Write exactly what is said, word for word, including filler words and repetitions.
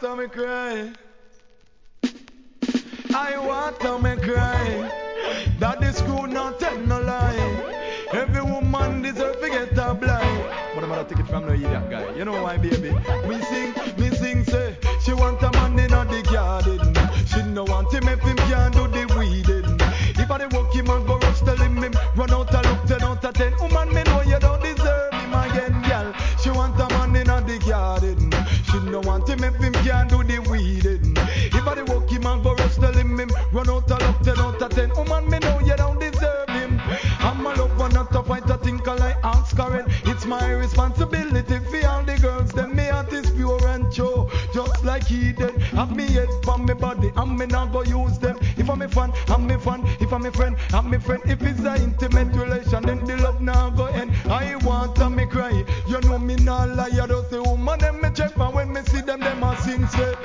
to me cry. I want to me cry. That the screw not tell no lie. Every woman deserve to get a blind. But I'm gonna take it from no idiot guy. You know why, baby? Me sing, me sing, say she want a man in a the garden. She no want him if him can't do the weeding. If I dey walk him and go rush, tell him him run out a look ten out of ten. Woman, me know you don't deserve him again, girl. She want a man in a the garden. She no want him if him can't do the weeding. If I dey walk him and go rush, tell him him run out a look ten out of ten. Woman, me know you don't deserve him. I'm a lover, not a fighter, think I like ask Karen. It's my responsibility for all the girls. Them me heart is pure and true, just like he did. Have me head from me body, and me not go use them. If I'm a fan, I'm a fan. If I'm a friend, I'm a friend. If it's an intimate relation, then the love now go end. I want to me cry. You know me not lie, I don't say woman them me check, and when me see them, them a sing say.